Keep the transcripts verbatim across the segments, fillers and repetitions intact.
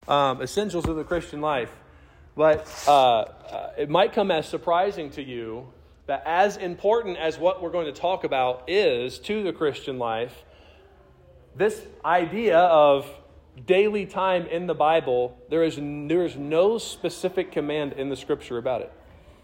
um, essentials of the Christian life. But uh, uh, it might come as surprising to you that as important as what we're going to talk about is to the Christian life, this idea of daily time in the Bible, there is, there is no specific command in the Scripture about it.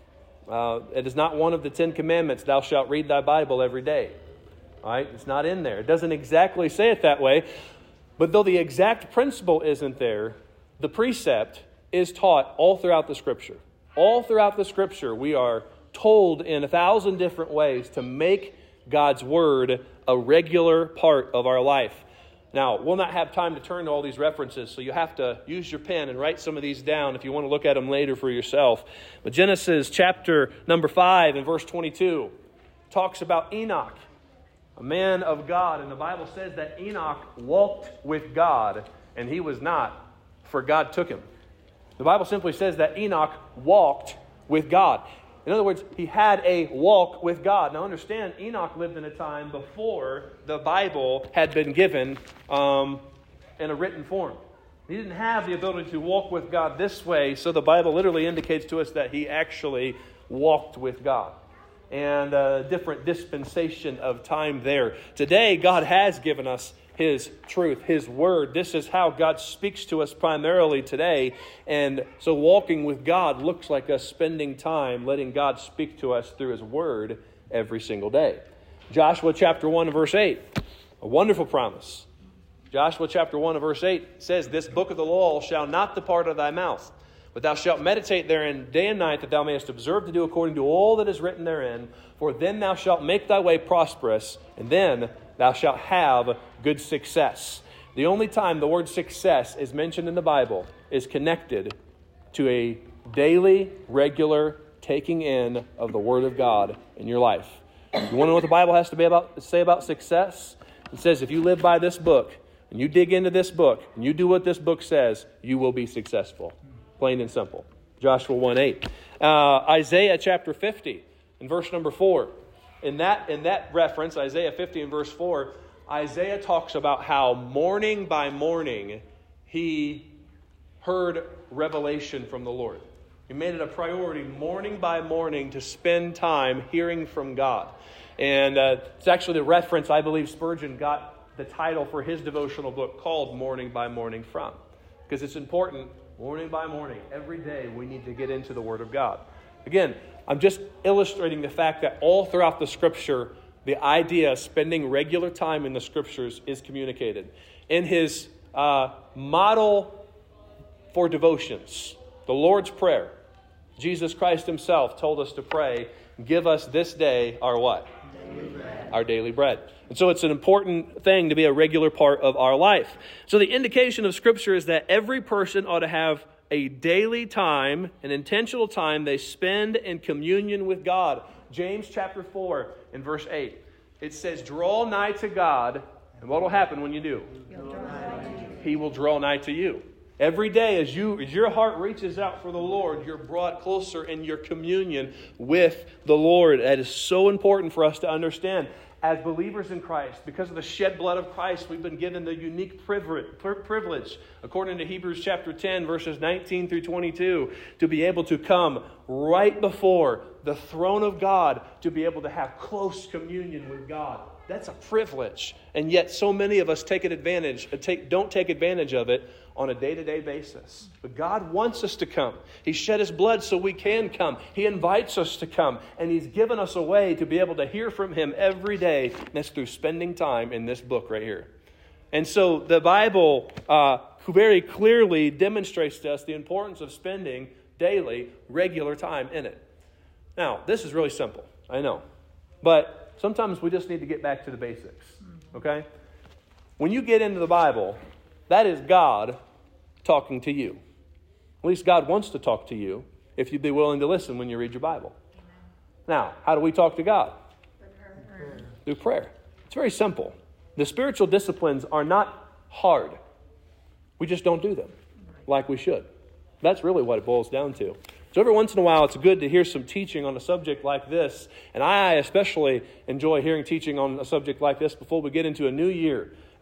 Uh, it is not one of the Ten Commandments, thou shalt read thy Bible every day. All right? It's not in there. It doesn't exactly say it that way. But though the exact principle isn't there, the precept is taught all throughout the Scripture. All throughout the Scripture, we are told in a thousand different ways to make God's Word a regular part of our life. Now, we'll not have time to turn to all these references, so you have to use your pen and write some of these down if you want to look at them later for yourself. But Genesis chapter number five and verse twenty-two talks about Enoch, a man of God. And the Bible says that Enoch walked with God, and he was not, for God took him. The Bible simply says that Enoch walked with God. In other words, he had a walk with God. Now understand, Enoch lived in a time before the Bible had been given um, in a written form. He didn't have the ability to walk with God this way, so the Bible literally indicates to us that he actually walked with God. And a different dispensation of time there. Today, God has given us His truth, His Word. This is how God speaks to us primarily today. And so walking with God looks like us spending time letting God speak to us through His Word every single day. Joshua chapter one and verse eight, a wonderful promise. Joshua chapter one and verse eight says, this book of the law shall not depart of thy mouth, but thou shalt meditate therein day and night, that thou mayest observe to do according to all that is written therein. For then thou shalt make thy way prosperous, and then thou shalt have good success. The only time the word success is mentioned in the Bible is connected to a daily, regular taking in of the Word of God in your life. You want to know what the Bible has to be about, say about success? It says if you live by this book, and you dig into this book, and you do what this book says, you will be successful. Plain and simple. Joshua one eight. Uh, Isaiah chapter fifty and verse number four. In that, in that reference, Isaiah fifty and verse four, Isaiah talks about how morning by morning he heard revelation from the Lord. He made it a priority morning by morning to spend time hearing from God. And uh, it's actually the reference I believe Spurgeon got the title for his devotional book called Morning by Morning from. Because it's important, morning by morning, every day we need to get into the Word of God. Again, I'm just illustrating the fact that all throughout the Scripture, the idea of spending regular time in the Scriptures is communicated. In his uh, model for devotions, the Lord's Prayer, Jesus Christ Himself told us to pray, give us this day our what? Daily bread. Our daily bread. And so it's an important thing to be a regular part of our life. So the indication of Scripture is that every person ought to have a daily time, an intentional time they spend in communion with God. James chapter four and verse eight. It says, draw nigh to God, and what will happen when you do? He will draw nigh to you. Every day as you as your heart reaches out for the Lord, you're brought closer in your communion with the Lord. That is so important for us to understand. As believers in Christ, because of the shed blood of Christ, we've been given the unique privilege, according to Hebrews chapter ten, verses nineteen through twenty-two, to be able to come right before the throne of God, to be able to have close communion with God. That's a privilege. And yet so many of us take advantage, take, don't take advantage of it on a day-to-day basis. But God wants us to come. He shed His blood so we can come. He invites us to come. And He's given us a way to be able to hear from Him every day. And that's through spending time in this book right here. And so the Bible uh, very clearly demonstrates to us the importance of spending daily, regular time in it. Now, this is really simple. I know. But sometimes we just need to get back to the basics. Okay? When you get into the Bible, that is God talking to you. At least God wants to talk to you if you'd be willing to listen when you read your Bible. Now, how do we talk to God? Prayer. Through prayer. It's very simple. The spiritual disciplines are not hard. We just don't do them like we should. That's really what it boils down to. So every once in a while, it's good to hear some teaching on a subject like this. And I especially enjoy hearing teaching on a subject like this before we get into a new year.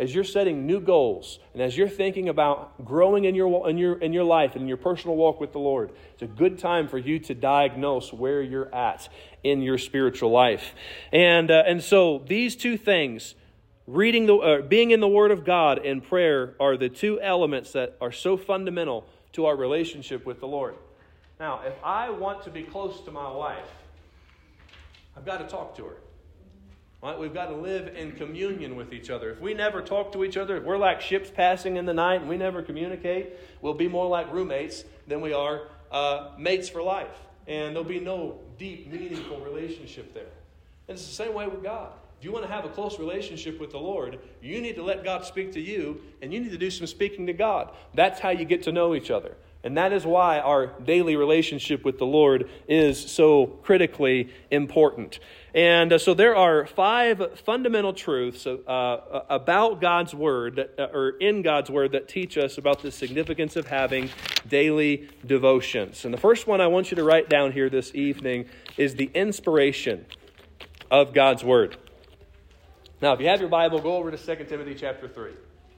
as you're setting new goals, and as you're thinking about growing in your in your in your life and in your personal walk with the Lord, it's a good time for you to diagnose where you're at in your spiritual life. And uh, and so these two things, reading the uh, being in the Word of God and prayer, are the two elements that are so fundamental to our relationship with the Lord. Now, if I want to be close to my wife, I've got to talk to her. Right? We've got to live in communion with each other. If we never talk to each other, if we're like ships passing in the night and we never communicate, we'll be more like roommates than we are uh, mates for life. And there'll be no deep, meaningful relationship there. And it's the same way with God. If you want to have a close relationship with the Lord, you need to let God speak to you, and you need to do some speaking to God. That's how you get to know each other. And that is why our daily relationship with the Lord is so critically important. And uh, so there are five fundamental truths uh, about God's Word, that, uh, or in God's Word, that teach us about the significance of having daily devotions. And the first one I want you to write down here this evening is the inspiration of God's Word. Now, if you have your Bible, go over to Second Timothy chapter three.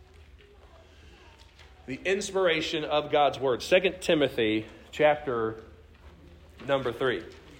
The inspiration of God's Word. Second Timothy chapter number three.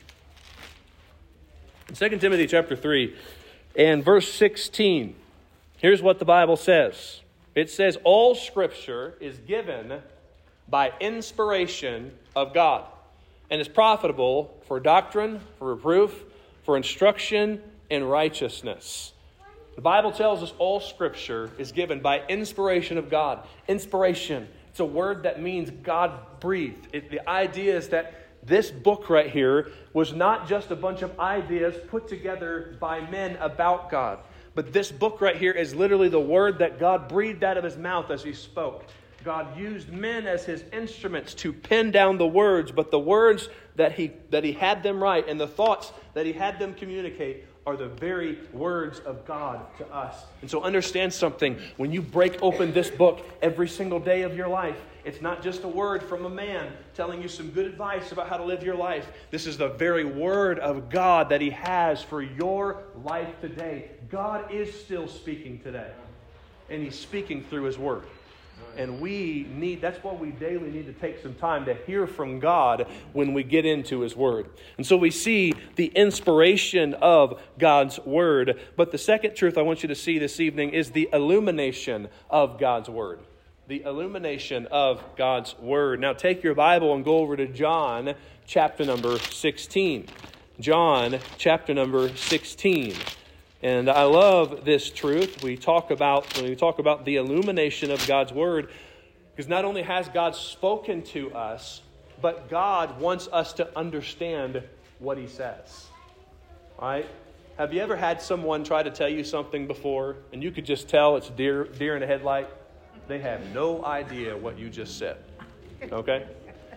In Second Timothy chapter three and verse sixteen, here's what the Bible says. It says, all Scripture is given by inspiration of God, and is profitable for doctrine, for reproof, for instruction in righteousness. The Bible tells us all Scripture is given by inspiration of God. Inspiration. It's a word that means God-breathed. It, the idea is that this book right here was not just a bunch of ideas put together by men about God. But this book right here is literally the word that God breathed out of His mouth as He spoke. God used men as His instruments to pen down the words, but the words that He that He had them write and the thoughts that He had them communicate are the very words of God to us. And so understand something. When you break open this book every single day of your life, it's not just a word from a man telling you some good advice about how to live your life. This is the very word of God that He has for your life today. God is still speaking today. And He's speaking through His word. And we need, that's why we daily need to take some time to hear from God when we get into His Word. And so we see the inspiration of God's Word. But the second truth I want you to see this evening is the illumination of God's Word. The illumination of God's Word. Now take your Bible and go over to John chapter number sixteen. John chapter number sixteen. And I love this truth. We talk about, when we talk about the illumination of God's Word, because not only has God spoken to us, but God wants us to understand what He says. All right? Have you ever had someone try to tell you something before, and you could just tell it's deer, deer in a headlight? They have no idea what you just said. Okay?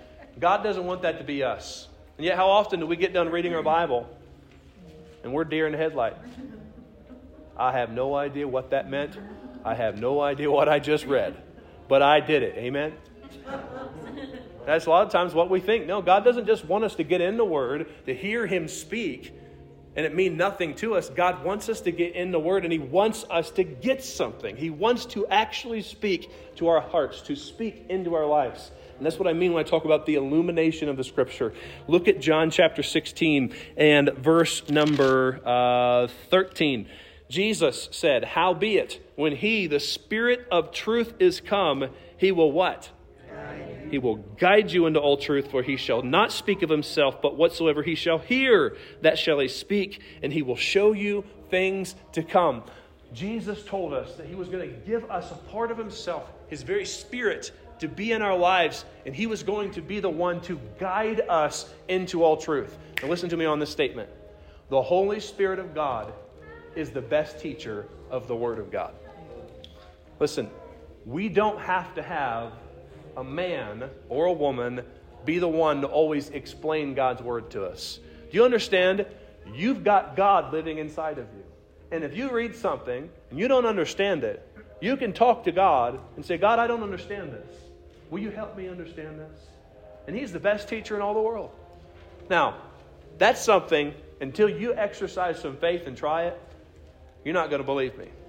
God doesn't want that to be us. And yet how often do we get done reading our Bible, and we're deer in the headlight? I have no idea what that meant. I have no idea what I just read. But I did it. Amen? That's a lot of times what we think. No, God doesn't just want us to get in the Word, to hear Him speak, and it mean nothing to us. God wants us to get in the Word, and He wants us to get something. He wants to actually speak to our hearts, to speak into our lives. And that's what I mean when I talk about the illumination of the Scripture. Look at John chapter sixteen and verse number uh, thirteen. Jesus said, howbeit, when He, the Spirit of truth, is come, He will what? Guide. He will guide you into all truth, for He shall not speak of Himself, but whatsoever He shall hear, that shall He speak, and He will show you things to come. Jesus told us that He was going to give us a part of Himself, His very Spirit, to be in our lives, and He was going to be the one to guide us into all truth. Now listen to me on this statement. The Holy Spirit of God is the best teacher of the Word of God. Listen, we don't have to have a man or a woman be the one to always explain God's Word to us. Do you understand? You've got God living inside of you. And if you read something and you don't understand it, you can talk to God and say, God, I don't understand this. Will you help me understand this? And He's the best teacher in all the world. Now, that's something, until you exercise some faith and try it, you're not going to believe me.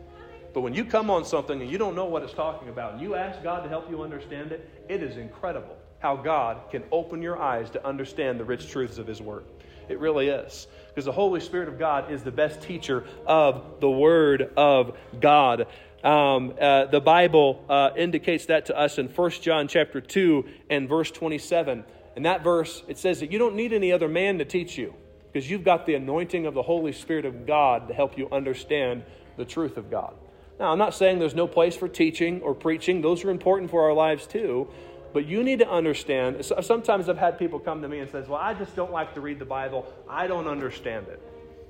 But when you come on something and you don't know what it's talking about, and you ask God to help you understand it, it is incredible how God can open your eyes to understand the rich truths of His Word. It really is. Because the Holy Spirit of God is the best teacher of the Word of God. Um, uh, the Bible uh, indicates that to us in First John chapter two and verse twenty-seven. In that verse, it says that you don't need any other man to teach you, because you've got the anointing of the Holy Spirit of God to help you understand the truth of God. Now, I'm not saying there's no place for teaching or preaching. Those are important for our lives too. But you need to understand. Sometimes I've had people come to me and says, well, I just don't like to read the Bible. I don't understand it.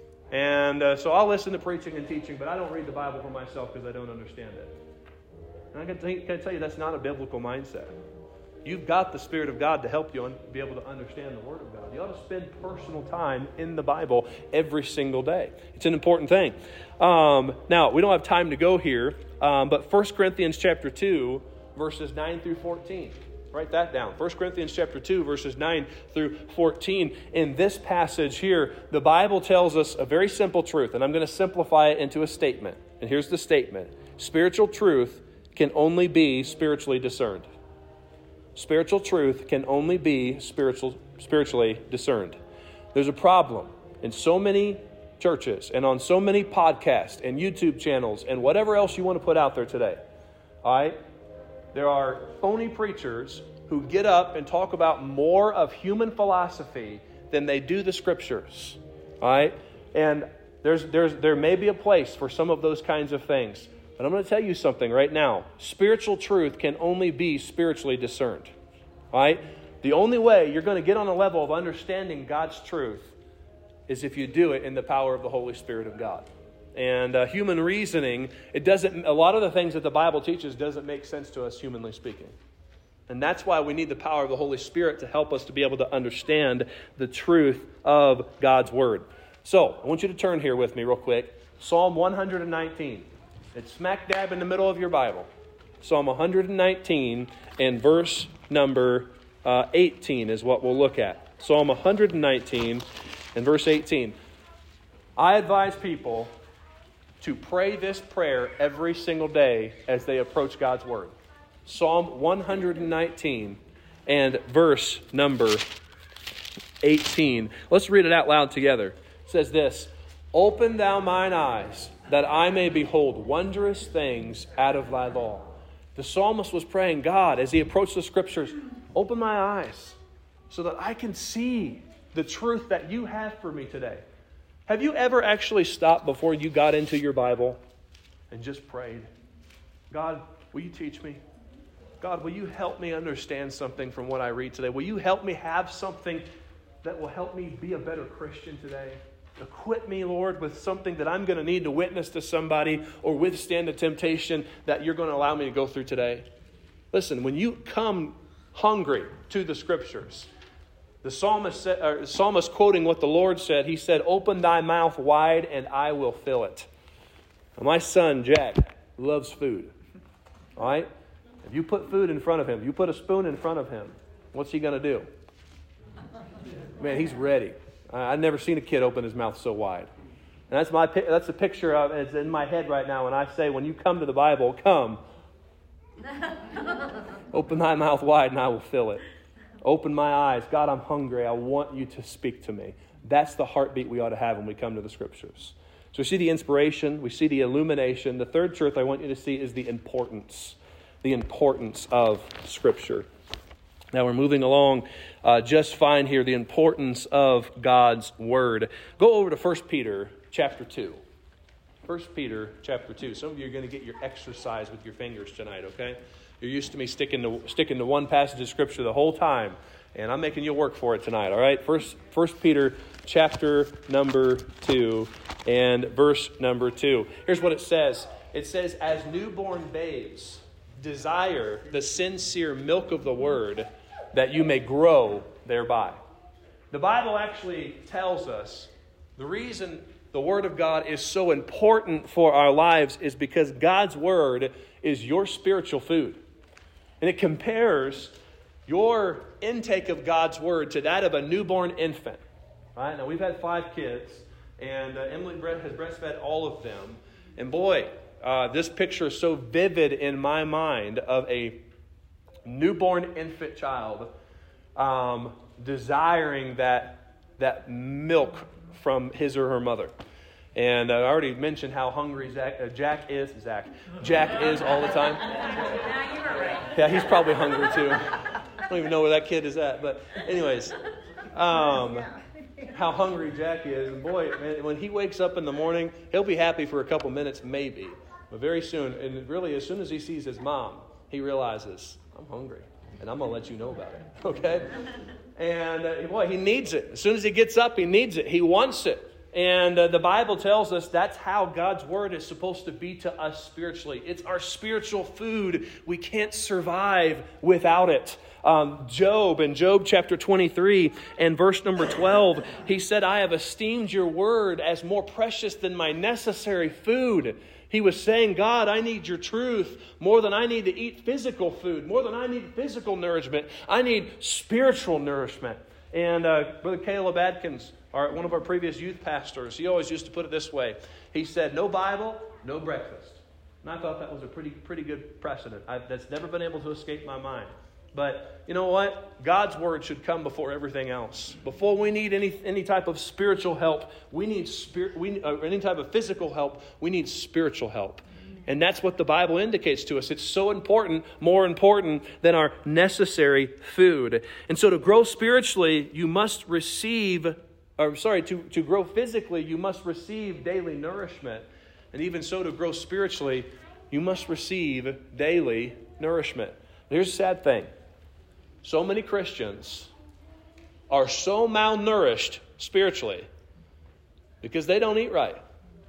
And uh, so I'll listen to preaching and teaching, but I don't read the Bible for myself because I don't understand it. And I can, t- can tell you that's not a biblical mindset. You've got the Spirit of God to help you un- be able to understand the Word of God. You ought to spend personal time in the Bible every single day. It's an important thing. Um, now, we don't have time to go here, um, but First Corinthians chapter two, verses nine through fourteen. Write that down. First Corinthians chapter two, verses nine through fourteen. In this passage here, the Bible tells us a very simple truth, and I'm going to simplify it into a statement. And here's the statement. Spiritual truth can only be spiritually discerned. Spiritual truth can only be spiritual, spiritually discerned. There's a problem in so many churches and on so many podcasts and YouTube channels and whatever else you want to put out there today. All right? There are phony preachers who get up and talk about more of human philosophy than they do the Scriptures. All right? And there's, there's, there may be a place for some of those kinds of things. But I'm going to tell you something right now. Spiritual truth can only be spiritually discerned. All right? The only way you're going to get on a level of understanding God's truth is if you do it in the power of the Holy Spirit of God. And uh, human reasoning, it doesn't. A lot of the things that the Bible teaches doesn't make sense to us humanly speaking. And that's why we need the power of the Holy Spirit to help us to be able to understand the truth of God's Word. So, I want you to turn here with me real quick. Psalm one hundred nineteen. It's smack dab in the middle of your Bible. Psalm one hundred nineteen and verse number uh, eighteen is what we'll look at. Psalm one hundred nineteen and verse eighteen. I advise people to pray this prayer every single day as they approach God's Word. Psalm one hundred nineteen and verse number eighteen. Let's read it out loud together. It says this, "Open thou mine eyes, that I may behold wondrous things out of thy law." The psalmist was praying, God, as he approached the Scriptures, open my eyes so that I can see the truth that you have for me today. Have you ever actually stopped before you got into your Bible and just prayed, God, will you teach me? God, will you help me understand something from what I read today? Will you help me have something that will help me be a better Christian today? Equip me, Lord, with something that I'm going to need to witness to somebody or withstand the temptation that you're going to allow me to go through today. Listen, when you come hungry to the Scriptures, the psalmist, said, or psalmist quoting what the Lord said, he said, open thy mouth wide and I will fill it. Now, my son, Jack, loves food. All right? If you put food in front of him, you put a spoon in front of him, what's he going to do? Man, he's ready. I've never seen a kid open his mouth so wide. And that's my that's the picture of it's in my head right now when I say, when you come to the Bible, come. Open thy mouth wide and I will fill it. Open my eyes. God, I'm hungry. I want you to speak to me. That's the heartbeat we ought to have when we come to the Scriptures. So we see the inspiration. We see the illumination. The third truth I want you to see is the importance. The importance of Scripture. Now we're moving along uh, just fine here. The importance of God's Word. Go over to First Peter chapter two. First Peter chapter two. Some of you are going to get your exercise with your fingers tonight, okay? You're used to me sticking to sticking to one passage of Scripture the whole time, and I'm making you work for it tonight, all right? First, First Peter chapter number two and verse number two. Here's what it says. It says, as newborn babes, desire the sincere milk of the Word, that you may grow thereby. The Bible actually tells us the reason the Word of God is so important for our lives is because God's Word is your spiritual food. And it compares your intake of God's Word to that of a newborn infant. Right? Now, we've had five kids, and uh, Emily has breastfed all of them. And boy, uh, this picture is so vivid in my mind of a newborn infant child um, desiring that, that milk from his or her mother. And I already mentioned how hungry Zach, uh, Jack is. Zach. Jack is all the time. Yeah, he's probably hungry too. I don't even know where that kid is at. But anyways, um, how hungry Jack is. And boy, man, when he wakes up in the morning, he'll be happy for a couple minutes maybe. But very soon, and really as soon as he sees his mom, he realizes, I'm hungry. And I'm going to let you know about it. Okay? And uh, boy, he needs it. As soon as he gets up, he needs it. He wants it. And uh, the Bible tells us that's how God's Word is supposed to be to us spiritually. It's our spiritual food. We can't survive without it. Um, Job, in Job chapter twenty-three and verse number twelve, he said, I have esteemed your Word as more precious than my necessary food. He was saying, God, I need your truth more than I need to eat physical food, more than I need physical nourishment. I need spiritual nourishment. And uh, Brother Caleb Adkins, our, one of our previous youth pastors, he always used to put it this way. He said, no Bible, no breakfast. And I thought that was a pretty pretty good precedent. I, that's never been able to escape my mind. But you know what? God's Word should come before everything else. Before we need any any type of spiritual help, we need spirit. We uh, any type of physical help, we need spiritual help. And that's what the Bible indicates to us. It's so important, more important than our necessary food. And so to grow spiritually, you must receive, or sorry, to, to grow physically, you must receive daily nourishment. And even so, to grow spiritually, you must receive daily nourishment. Here's a sad thing. So many Christians are so malnourished spiritually because they don't eat right.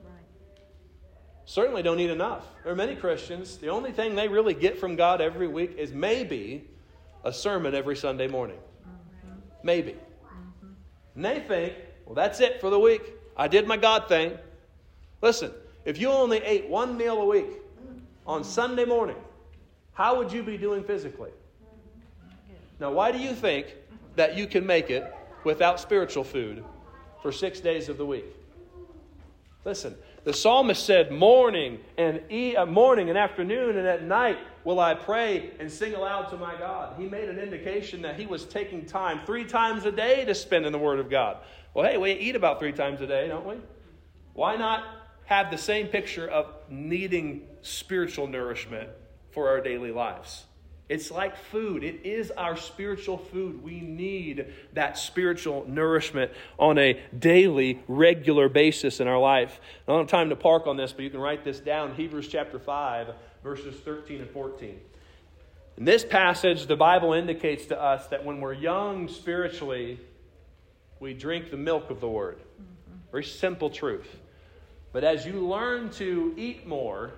Certainly don't eat enough. There are many Christians, the only thing they really get from God every week is maybe a sermon every Sunday morning. Maybe. And they think, well, that's it for the week. I did my God thing. Listen, if you only ate one meal a week on Sunday morning, how would you be doing physically? Now, why do you think that you can make it without spiritual food for six days of the week? Listen, the psalmist said, morning and e- uh, morning and afternoon and at night will I pray and sing aloud to my God. He made an indication that he was taking time three times a day to spend in the Word of God. Well, hey, we eat about three times a day, don't we? Why not have the same picture of needing spiritual nourishment for our daily lives? It's like food. It is our spiritual food. We need that spiritual nourishment on a daily, regular basis in our life. I don't have time to park on this, but you can write this down. Hebrews chapter five, verses thirteen and fourteen. In this passage, the Bible indicates to us that when we're young spiritually, we drink the milk of the Word. Very simple truth. But as you learn to eat more,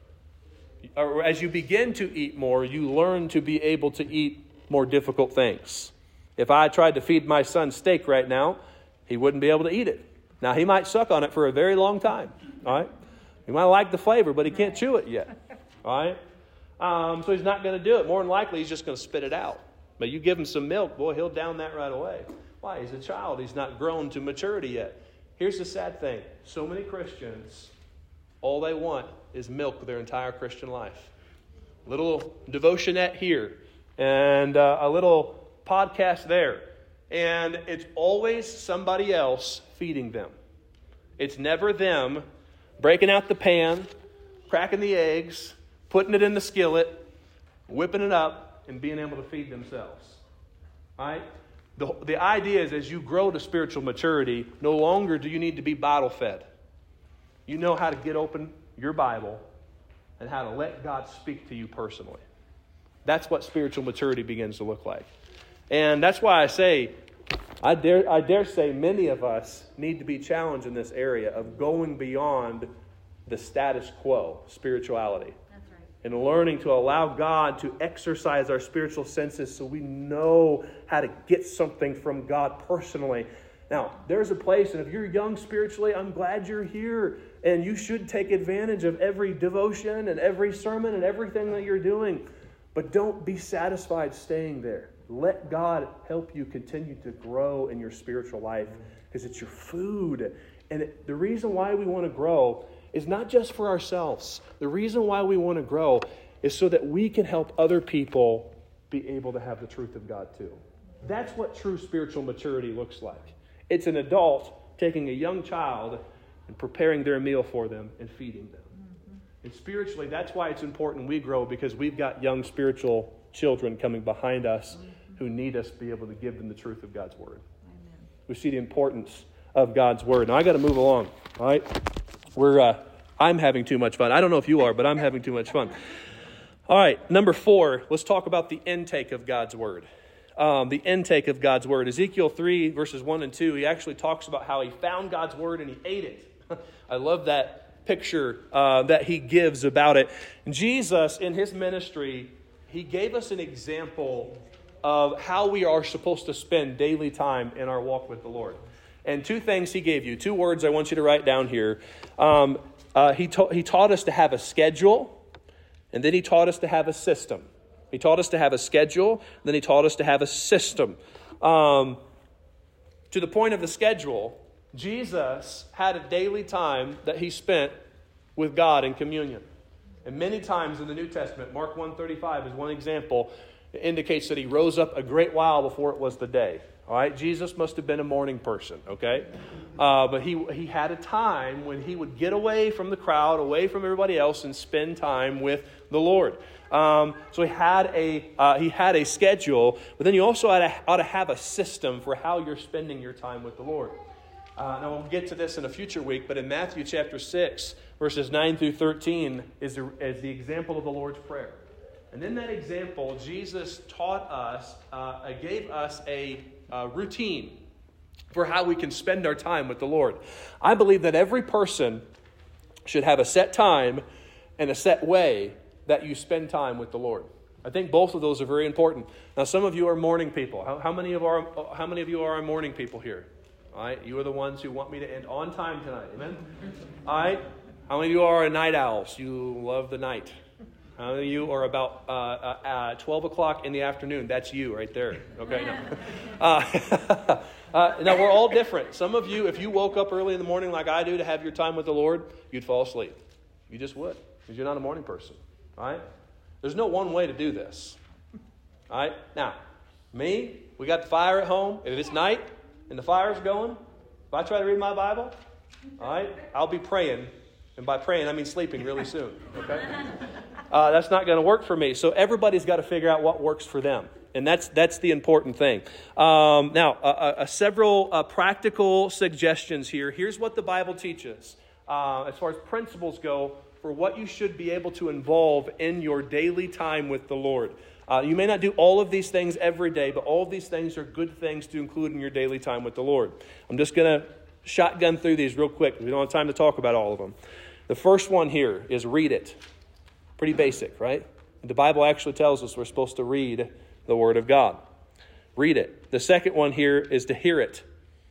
or as you begin to eat more, you learn to be able to eat more difficult things. If I tried to feed my son steak right now, he wouldn't be able to eat it. Now, he might suck on it for a very long time. All right? He might like the flavor, but he can't chew it yet. All right? Um, so he's not going to do it. More than likely, he's just going to spit it out. But you give him some milk, boy, he'll down that right away. Why? He's a child. He's not grown to maturity yet. Here's the sad thing. So many Christians, all they want is milk their entire Christian life. A little devotionette here and uh, a little podcast there. And it's always somebody else feeding them. It's never them breaking out the pan, cracking the eggs, putting it in the skillet, whipping it up, and being able to feed themselves. All right? The, the idea is as you grow to spiritual maturity, no longer do you need to be bottle fed. You know how to get open your Bible and how to let God speak to you personally. That's what spiritual maturity begins to look like. And that's why I say, I dare, I dare say many of us need to be challenged in this area of going beyond the status quo, spirituality. That's right. And learning to allow God to exercise our spiritual senses so we know how to get something from God personally. Now, there's a place, and if you're young spiritually, I'm glad you're here. And you should take advantage of every devotion and every sermon and everything that you're doing. But don't be satisfied staying there. Let God help you continue to grow in your spiritual life because it's your food. And it, the reason why we want to grow is not just for ourselves. The reason why we want to grow is so that we can help other people be able to have the truth of God too. That's what true spiritual maturity looks like. It's an adult taking a young child and preparing their meal for them and feeding them. Mm-hmm. And spiritually, that's why it's important we grow, because we've got young spiritual children coming behind us mm-hmm. who need us to be able to give them the truth of God's Word. Amen. We see the importance of God's Word. Now, I got to move along, all right? We're, uh, I'm having too much fun. I don't know if you are, but I'm having too much fun. All right, number four, let's talk about the intake of God's Word. Um, the intake of God's Word. Ezekiel three, verses one and two, he actually talks about how he found God's Word and he ate it. I love that picture uh, that he gives about it. Jesus, in his ministry, he gave us an example of how we are supposed to spend daily time in our walk with the Lord. And two things he gave you, two words I want you to write down here. Um, uh, he, ta- he taught us to have a schedule, and then he taught us to have a system. He taught us to have a schedule, then he taught us to have a system. Um, to the point of the schedule, Jesus had a daily time that he spent with God in communion. And many times in the New Testament, Mark one thirty-five is one example, it indicates that he rose up a great while before it was the day. All right, Jesus must have been a morning person, okay? Uh, but he he had a time when he would get away from the crowd, away from everybody else, and spend time with the Lord. Um, so he had a uh, he had a schedule, but then you also ought to, ought to have a system for how you're spending your time with the Lord. Uh, now, we'll get to this in a future week, but in Matthew chapter six, verses nine through thirteen, is the, is the example of the Lord's Prayer. And in that example, Jesus taught us, uh, gave us a uh, routine for how we can spend our time with the Lord. I believe that every person should have a set time and a set way that you spend time with the Lord. I think both of those are very important. Now, some of you are morning people. How, how many of our how many of you are morning people here? All right, you are the ones who want me to end on time tonight. Amen? All right, how many of you are night owls? You love the night. How many of you are about uh, uh, uh, twelve o'clock in the afternoon? That's you right there. Okay, no. Uh, uh, now, we're all different. Some of you, if you woke up early in the morning like I do to have your time with the Lord, you'd fall asleep. You just would, because you're not a morning person. All right? There's no one way to do this. All right? Now, me, we got the fire at home. If it's night and the fire's going, if I try to read my Bible, all right, I'll be praying. And by praying, I mean sleeping really soon. Okay? Uh, that's not going to work for me. So everybody's got to figure out what works for them. And that's that's the important thing. Um, now, uh, uh, several uh, practical suggestions here. Here's what the Bible teaches uh, as far as principles go for what you should be able to involve in your daily time with the Lord. Uh, you may not do all of these things every day, but all of these things are good things to include in your daily time with the Lord. I'm just going to shotgun through these real quick. We don't have time to talk about all of them. The first one here is read it. Pretty basic, right? The Bible actually tells us we're supposed to read the Word of God. Read it. The second one here is to hear it.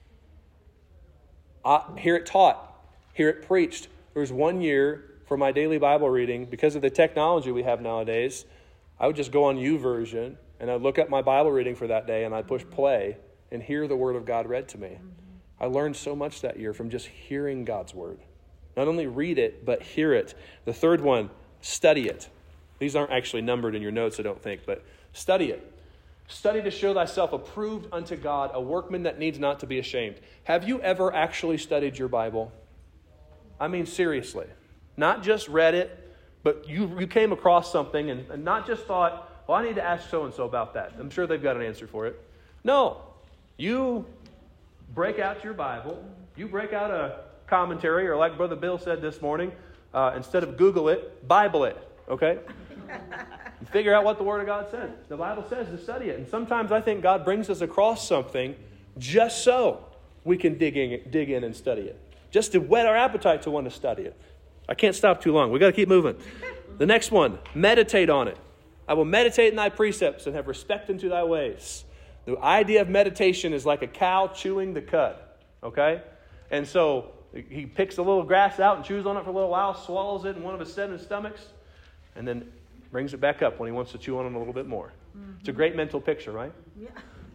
Uh, hear it taught. Hear it preached. There was one year for my daily Bible reading, because of the technology we have nowadays, I would just go on YouVersion and I'd look up my Bible reading for that day and I'd push play and hear the Word of God read to me. I learned so much that year from just hearing God's Word. Not only read it, but hear it. The third one, study it. These aren't actually numbered in your notes, I don't think, but study it. Study to show thyself approved unto God, a workman that needs not to be ashamed. Have you ever actually studied your Bible? I mean, seriously. Not just read it, but you, you came across something and, and not just thought, well, I need to ask so-and-so about that. I'm sure they've got an answer for it. No. You break out your Bible. You break out a commentary, or like Brother Bill said this morning, uh, instead of Google it, Bible it. Okay? You figure out what the Word of God says. The Bible says to study it. And sometimes I think God brings us across something just so we can dig in, dig in and study it. Just to whet our appetite to want to study it. I can't stop too long. We've got to keep moving. The next one, meditate on it. I will meditate in thy precepts and have respect unto thy ways. The idea of meditation is like a cow chewing the cud. Okay? And so he picks a little grass out and chews on it for a little while, swallows it in one of his seven stomachs, and then brings it back up when he wants to chew on it a little bit more. Mm-hmm. It's a great mental picture, right? Yeah.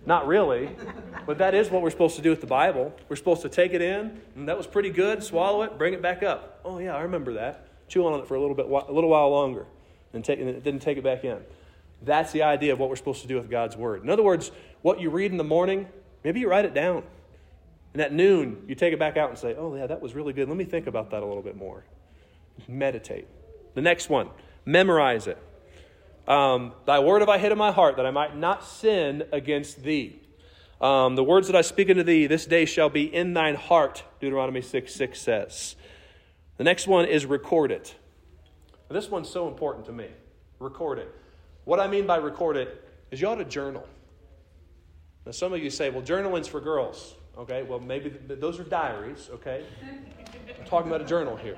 Not really, but that is what we're supposed to do with the Bible. We're supposed to take it in, and that was pretty good, swallow it, bring it back up. Oh yeah, I remember that. Chew on it for a little bit, a little while longer, and, take, and it didn't take it back in. That's the idea of what we're supposed to do with God's Word. In other words, what you read in the morning, maybe you write it down. And at noon, you take it back out and say, oh yeah, that was really good. Let me think about that a little bit more. Meditate. The next one, memorize it. Um, Thy word have I hid in my heart, that I might not sin against thee. Um, the words that I speak unto thee this day shall be in thine heart, Deuteronomy six six says. The next one is record it. Now, this one's so important to me. Record it. What I mean by record it is you ought to journal. Now some of you say, well, journaling's for girls. Okay, well, maybe th- th- those are diaries, okay? I'm talking about a journal here.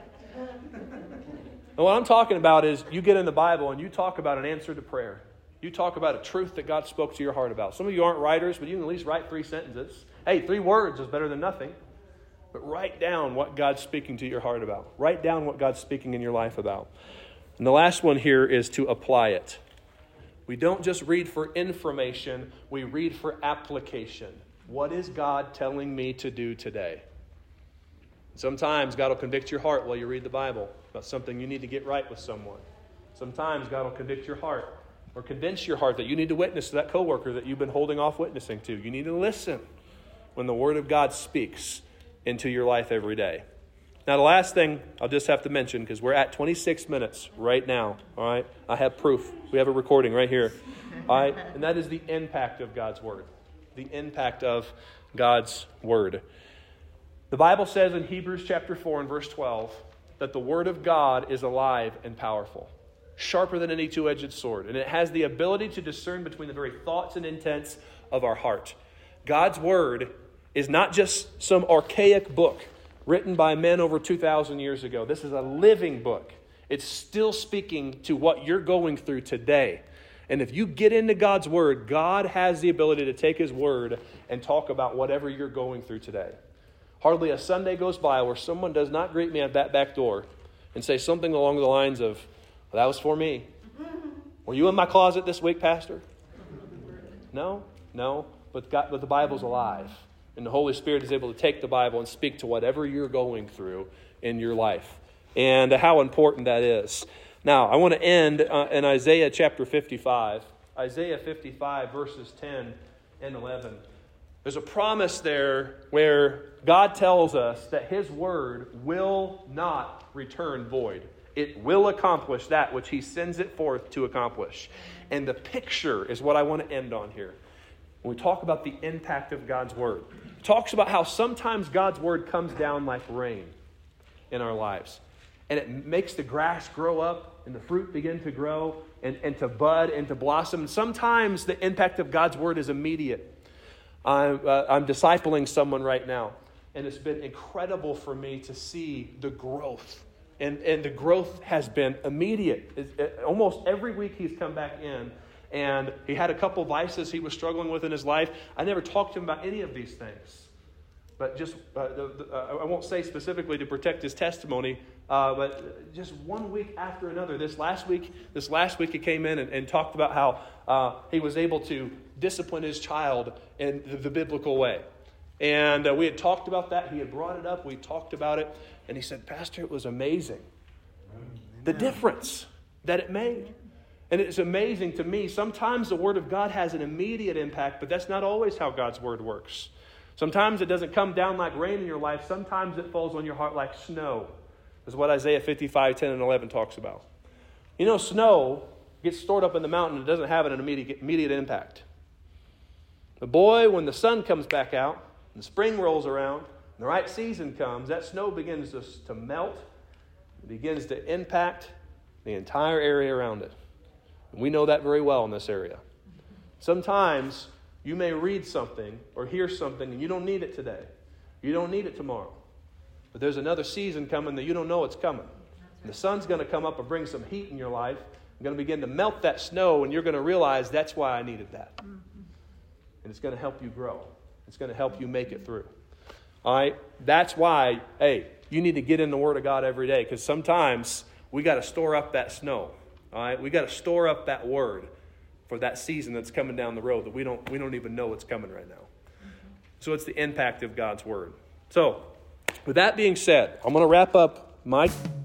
And what I'm talking about is you get in the Bible and you talk about an answer to prayer. You talk about a truth that God spoke to your heart about. Some of you aren't writers, but you can at least write three sentences. Hey, three words is better than nothing. But write down what God's speaking to your heart about. Write down what God's speaking in your life about. And the last one here is to apply it. We don't just read for information, we read for application. What is God telling me to do today? Sometimes God will convict your heart while you read the Bible about something you need to get right with someone. Sometimes God will convict your heart or convince your heart that you need to witness to that coworker that you've been holding off witnessing to. You need to listen when the Word of God speaks into your life every day. Now, the last thing I'll just have to mention, because we're at twenty-six minutes right now, all right? I have proof. We have a recording right here, all right? And that is the impact of God's Word. The impact of God's Word. The Bible says in Hebrews chapter four and verse twelve that the Word of God is alive and powerful, sharper than any two-edged sword, and it has the ability to discern between the very thoughts and intents of our heart. God's Word is not just some archaic book written by men over two thousand years ago. This is a living book. It's still speaking to what you're going through today. And if you get into God's Word, God has the ability to take His Word and talk about whatever you're going through today. Hardly a Sunday goes by where someone does not greet me at that back door and say something along the lines of, well, that was for me. Were you in my closet this week, Pastor? No, no. But, God, but the Bible's alive. And the Holy Spirit is able to take the Bible and speak to whatever you're going through in your life. And how important that is. Now, I want to end uh, in Isaiah chapter fifty-five. Isaiah fifty-five, verses ten and eleven. There's a promise there where God tells us that His Word will not return void. It will accomplish that which He sends it forth to accomplish. And the picture is what I want to end on here. When we talk about the impact of God's Word, it talks about how sometimes God's Word comes down like rain in our lives. And it makes the grass grow up and the fruit begin to grow and, and to bud and to blossom. Sometimes the impact of God's Word is immediate. I'm, uh, I'm discipling someone right now, and it's been incredible for me to see the growth. And, and the growth has been immediate. It, it, almost every week he's come back in, and he had a couple vices he was struggling with in his life. I never talked to him about any of these things. But just, uh, the, the, uh, I won't say specifically to protect his testimony, uh, but just one week after another. This last week, this last week he came in and, and talked about how uh, he was able to discipline his child in the, the biblical way. And uh, we had talked about that. He had brought it up. We talked about it. And he said, Pastor, it was amazing. The difference that it made. And it's amazing to me. Sometimes the Word of God has an immediate impact, but that's not always how God's Word works. Sometimes it doesn't come down like rain in your life. Sometimes it falls on your heart like snow. That's what Isaiah fifty-five, ten, and eleven talks about. You know, snow gets stored up in the mountain and it doesn't have an immediate, immediate impact. But boy, when the sun comes back out, and spring rolls around, and the right season comes, that snow begins to, to melt. It begins to impact the entire area around it. And we know that very well in this area. Sometimes you may read something or hear something and you don't need it today. You don't need it tomorrow. But there's another season coming that you don't know it's coming. And the sun's going to come up and bring some heat in your life. You're going to begin to melt that snow, and you're going to realize that's why I needed that. And it's going to help you grow. It's going to help you make it through. All right? That's why, hey, you need to get in the Word of God every day, because sometimes we got to store up that snow. All right? We got to store up that Word for that season that's coming down the road that we don't we don't even know what's coming right now. So it's the impact of God's word. So with that being said, I'm going to wrap up my